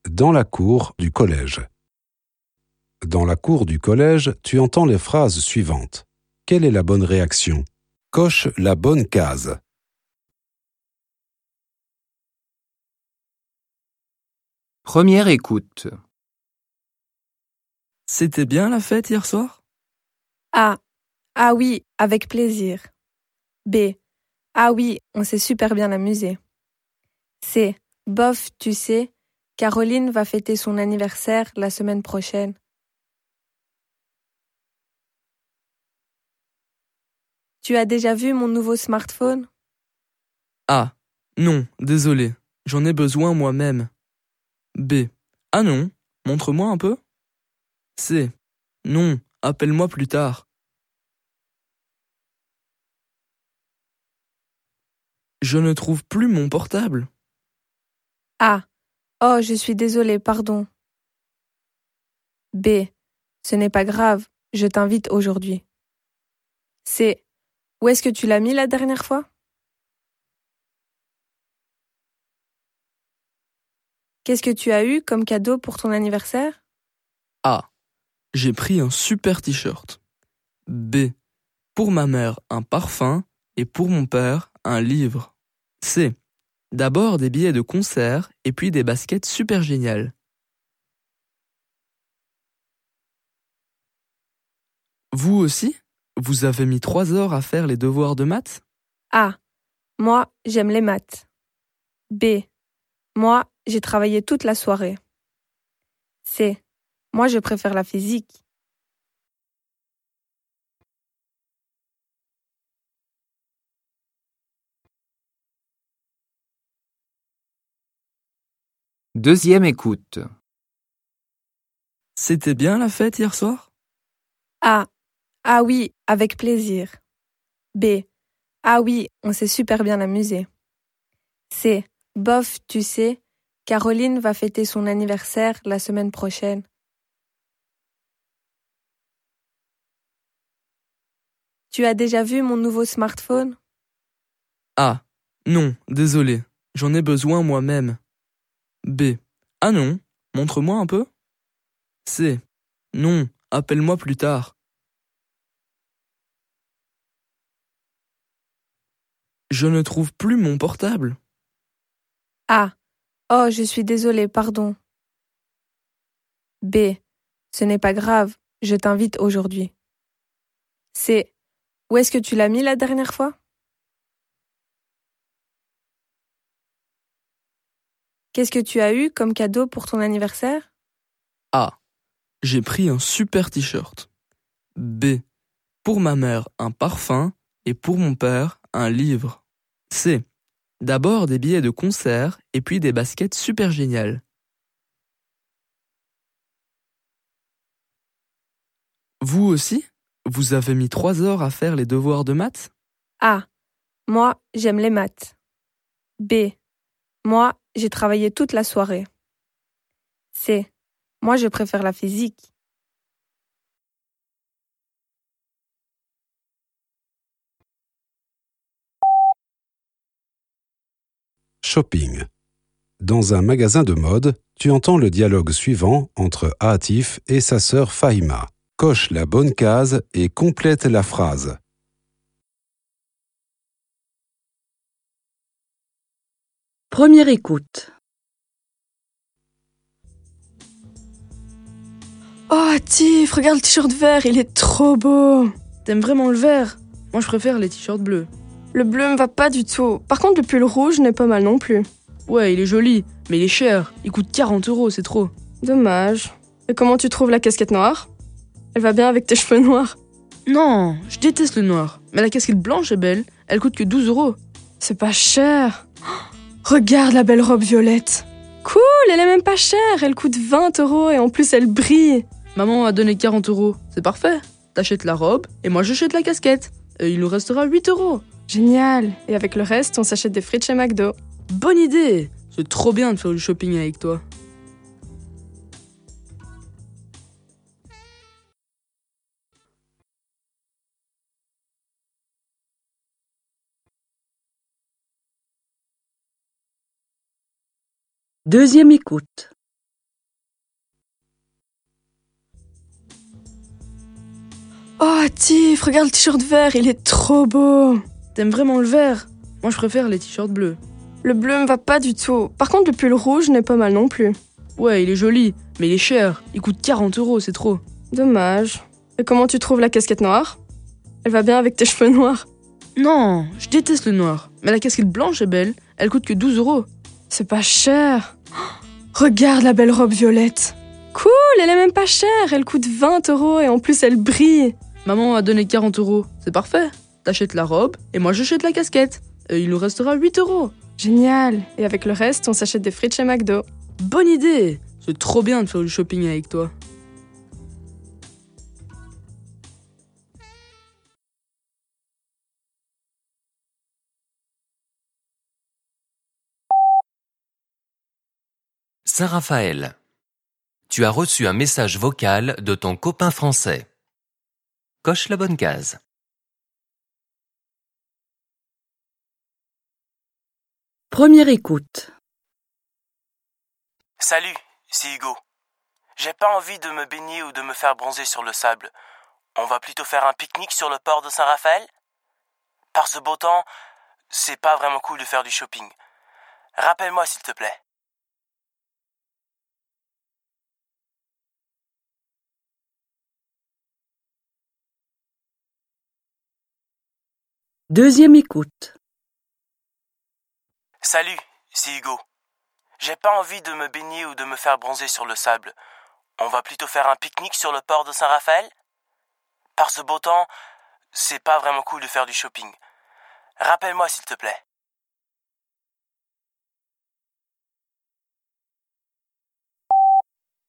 Dans la cour du collège. Dans la cour du collège, tu entends les phrases suivantes. Quelle est la bonne réaction? Coche la bonne case. Première écoute. C'était bien la fête hier soir? A. Ah oui, avec plaisir. B. Ah oui, on s'est super bien amusé. C. Bof, tu sais, Caroline va fêter son anniversaire la semaine prochaine. Tu as déjà vu mon nouveau smartphone? A. Non, désolé, j'en ai besoin moi-même. B. Ah non, montre-moi un peu. C. Non, appelle-moi plus tard. Je ne trouve plus mon portable. A. Oh, je suis désolée, pardon. B. Ce n'est pas grave, je t'invite aujourd'hui. C. Où est-ce que tu l'as mis la dernière fois? Qu'est-ce que tu as eu comme cadeau pour ton anniversaire? A. J'ai pris un super t-shirt. B. Pour ma mère, un parfum et pour mon père, un livre. C. D'abord des billets de concert et puis des baskets super géniales. Vous aussi? Vous avez mis 3 heures à faire les devoirs de maths? A. Moi, j'aime les maths. B. Moi, j'ai travaillé toute la soirée. C. Moi, je préfère la physique. Deuxième écoute. C'était bien la fête hier soir? A. Ah oui, avec plaisir. B. Ah oui, on s'est super bien amusé. C. Bof, tu sais, Caroline va fêter son anniversaire la semaine prochaine. Tu as déjà vu mon nouveau smartphone? A. Non, désolé, j'en ai besoin moi-même. B. Ah non, montre-moi un peu. C. Non, appelle-moi plus tard. Je ne trouve plus mon portable. A. Oh, je suis désolée, pardon. B. Ce n'est pas grave, je t'invite aujourd'hui. C. Où est-ce que tu l'as mis la dernière fois? Qu'est-ce que tu as eu comme cadeau pour ton anniversaire? A. J'ai pris un super t-shirt. B. Pour ma mère, un parfum et pour mon père, un livre. C. D'abord des billets de concert et puis des baskets super géniales. Vous aussi? Vous avez mis 3 heures à faire les devoirs de maths? A. Moi, j'aime les maths. B. Moi, j'ai travaillé toute la soirée. C. Moi, je préfère la physique. Shopping. Dans un magasin de mode, tu entends le dialogue suivant entre Atif et sa sœur Fahima. Coche la bonne case et complète la phrase. Première écoute. Oh, Tiff, regarde le t-shirt vert, il est trop beau. T'aimes vraiment le vert? Moi je préfère les t-shirts bleus. Le bleu me va pas du tout. Par contre, le pull rouge n'est pas mal non plus. Ouais, il est joli, mais il est cher. Il coûte 40 €, c'est trop. Dommage. Et comment tu trouves la casquette noire? Elle va bien avec tes cheveux noirs. Non, je déteste le noir. Mais la casquette blanche est belle. Elle coûte que 12 €. C'est pas cher. Oh, regarde la belle robe violette. Cool, elle est même pas chère. Elle coûte 20 € et en plus elle brille. Maman a donné 40 €. C'est parfait. T'achètes la robe et moi j'achète la casquette. Et il nous restera 8 €. Génial. Et avec le reste, on s'achète des frites chez McDo. Bonne idée! C'est trop bien de faire du shopping avec toi. Deuxième écoute. Oh, Tiff, regarde le t-shirt vert, il est trop beau. T'aimes vraiment le vert? Moi, je préfère les t-shirts bleus. Le bleu me va pas du tout. Par contre, le pull rouge n'est pas mal non plus. Ouais, il est joli, mais il est cher. Il coûte 40 €, c'est trop. Dommage. Et comment tu trouves la casquette noire? Elle va bien avec tes cheveux noirs. Non, je déteste le noir. Mais la casquette blanche est belle. Elle coûte que 12 €. C'est pas cher. Oh, regarde la belle robe violette. Cool, elle est même pas chère. Elle coûte 20 € et en plus elle brille. Maman m'a donné 40 €. C'est parfait. T'achètes la robe et moi j'achète la casquette. Et il nous restera 8 €. Génial. Et avec le reste, on s'achète des frites chez McDo. Bonne idée. C'est trop bien de faire du shopping avec toi. Saint-Raphaël. Tu as reçu un message vocal de ton copain français. Coche la bonne case. Première écoute. Salut, c'est Hugo. J'ai pas envie de me baigner ou de me faire bronzer sur le sable. On va plutôt faire un pique-nique sur le port de Saint-Raphaël? Par ce beau temps, c'est pas vraiment cool de faire du shopping. Rappelle-moi s'il te plaît. Deuxième écoute. Salut, c'est Hugo. J'ai pas envie de me baigner ou de me faire bronzer sur le sable. On va plutôt faire un pique-nique sur le port de Saint-Raphaël? Par ce beau temps, c'est pas vraiment cool de faire du shopping. Rappelle-moi s'il te plaît.